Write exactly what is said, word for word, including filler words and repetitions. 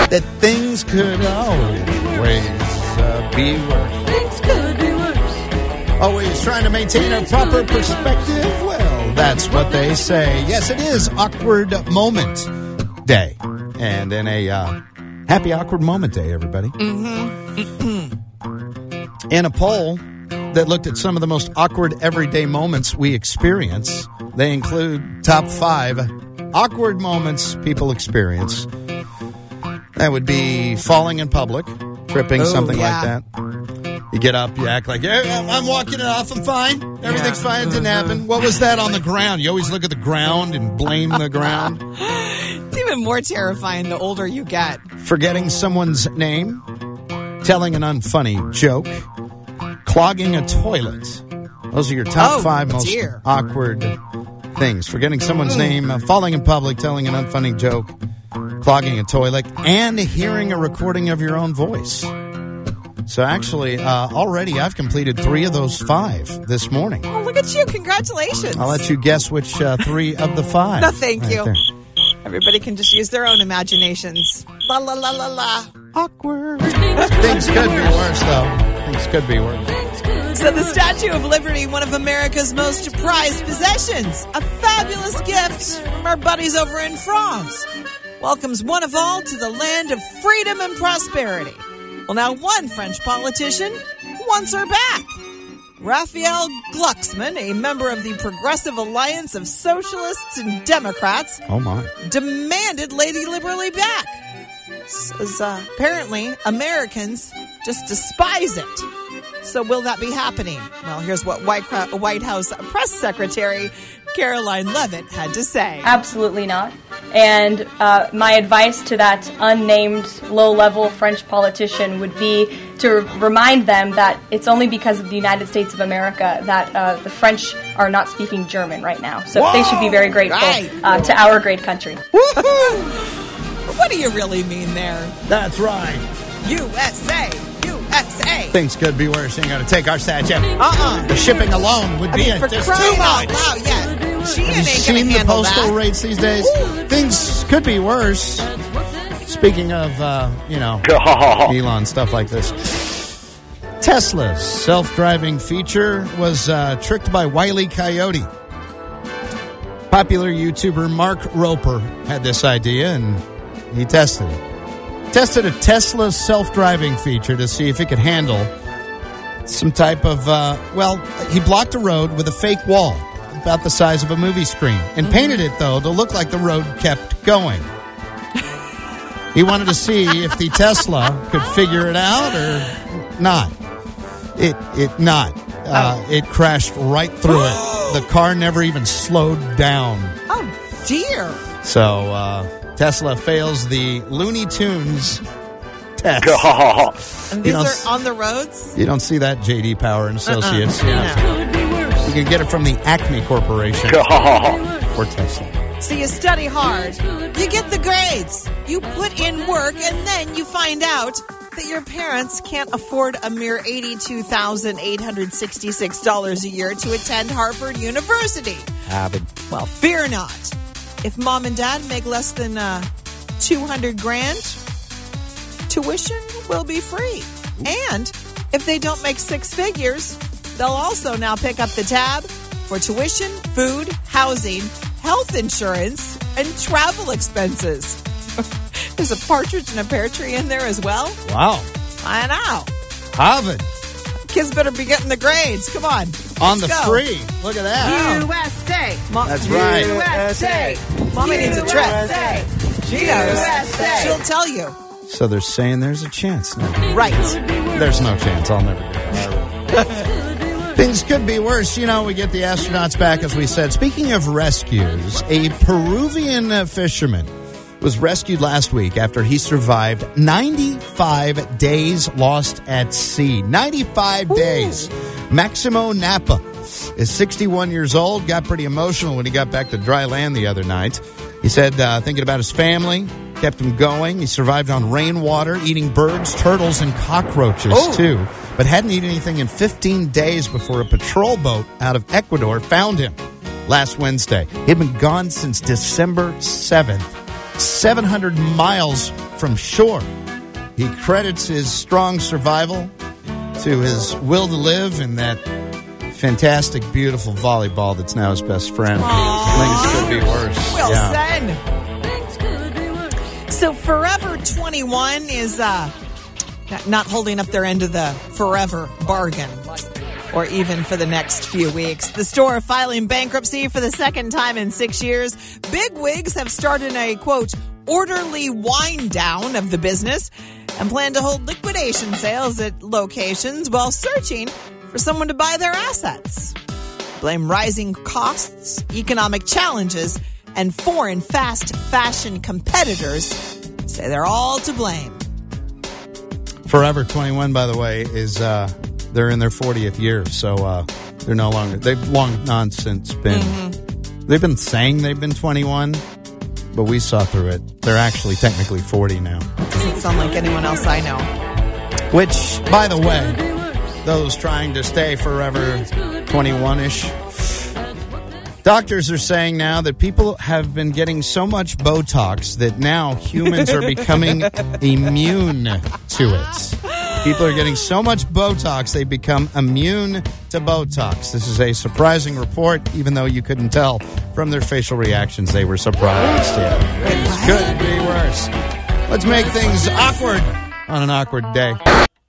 that things could always uh, be worse. Things could be worse. Always trying to maintain a proper perspective. Well, that's what they say. Yes, it is Awkward Moment Day. And in a uh, happy Awkward Moment Day, everybody. Mm-hmm. In a poll that looked at some of the most awkward everyday moments we experience, they include top five awkward moments people experience. That would be falling in public, tripping, oh, something yeah. like that. You get up, you act like, yeah, I'm walking it off, I'm fine. Everything's yeah. fine, it didn't happen. What was that on the ground? You always look at the ground and blame the ground. It's even more terrifying the older you get. Forgetting someone's name, telling an unfunny joke, clogging a toilet. Those are your top oh, five most dear. awkward things. Forgetting someone's name, uh, falling in public, telling an unfunny joke, clogging a toilet, and hearing a recording of your own voice. So actually, uh, already I've completed three of those five this morning. Oh, look at you. Congratulations. I'll let you guess which uh, three of the five. No, thank right you. there. Everybody can just use their own imaginations. La, la, la, la, la. Awkward. Things could be worse, though. Things could be worse. So the Statue of Liberty, one of America's most prized possessions, a fabulous gift from our buddies over in France, welcomes one of all to the land of freedom and prosperity. Well, now one French politician wants her back. Raphael Glucksmann, a member of the Progressive Alliance of Socialists and Democrats, Oh, my. demanded Lady Liberty back. Says, uh, apparently, Americans just despise it. So will that be happening? Well, here's what White, White House Press Secretary Caroline Leavitt had to say. Absolutely not. And uh, my advice to that unnamed low-level French politician would be to remind them that it's only because of the United States of America that uh, the French are not speaking German right now. So Whoa, they should be very grateful right. uh, to our great country. What do you really mean there? That's right. U S A! U S A! Things could be worse. You ain't got to take our statue. Uh-uh. The shipping alone would I be mean, a, for just crying too out much. loud, yeah. She Have you ain't going seen to the handle postal that. rates these days? Things could be worse. Speaking of, uh, you know, Elon, stuff like this. Tesla's self-driving feature was uh, tricked by Wile E. Coyote. Popular YouTuber Mark Roper had this idea, and he tested it. Tested a Tesla self-driving feature to see if it could handle some type of, uh, well, he blocked a road with a fake wall about the size of a movie screen and painted it, though, to look like the road kept going. He wanted to see if the Tesla could figure it out or not. It it not. Uh, Oh. It crashed right through it. The car never even slowed down. Oh, dear. So, uh, Tesla fails the Looney Tunes test. And You these don't are s- on the roads? You don't see that J D Power and Associates. Uh-uh. You know. No. You can get it from the Acme Corporation or Tesla. So you study hard, you get the grades, you put in work, and then you find out that your parents can't afford a mere eighty-two thousand eight hundred sixty-six dollars a year to attend Harvard University. Avid. Well, fear not. If mom and dad make less than uh, two hundred grand, tuition will be free. And if they don't make six figures, they'll also now pick up the tab for tuition, food, housing, health insurance, and travel expenses. There's a partridge in a pear tree in there as well. Wow. I know. Harvard. Kids better be getting the grades. Come on. On Let's the go. free. Look at that. U S A. Mom, That's right. U S A. Mommy needs a trip. She knows. She'll tell you. So they're saying there's a chance now. Right. There's no chance. I'll never get that. Things could be worse. You know, we get the astronauts back, as we said. Speaking of rescues, a Peruvian uh, fisherman was rescued last week after he survived ninety-five days lost at sea. ninety-five Ooh. days. Maximo Napa is sixty-one years old. Got pretty emotional when he got back to dry land the other night. He said, uh, thinking about his family, kept him going. He survived on rainwater, eating birds, turtles, and cockroaches, Oh. too. But hadn't eaten anything in fifteen days before a patrol boat out of Ecuador found him last Wednesday. He'd been gone since December seventh. seven hundred miles from shore. He credits his strong survival to his will to live and that fantastic, beautiful volleyball that's now his best friend. Things could be worse. Wilson. Yeah. So Forever twenty-one is uh, not holding up their end of the forever bargain, or even for the next few weeks. The store filing bankruptcy for the second time in six years. Bigwigs have started a, quote, orderly wind down of the business and plan to hold liquidation sales at locations while searching for someone to buy their assets. Blame rising costs, economic challenges, and foreign fast fashion competitors. Say they're all to blame. Forever twenty-one, by the way, is uh, they're in their fortieth year, so uh, they're no longer. They've long non since been. Mm-hmm. They've been saying they've been twenty-one, but we saw through it. They're actually technically forty now. Doesn't sound like anyone else I know. Which, by the way, those trying to stay forever twenty-one-ish, doctors are saying now that people have been getting so much Botox that now humans are becoming immune to it. People are getting so much Botox, they become immune to Botox. This is a surprising report, even though you couldn't tell from their facial reactions they were surprised. Yeah. It could be worse. Let's make things awkward on an awkward day.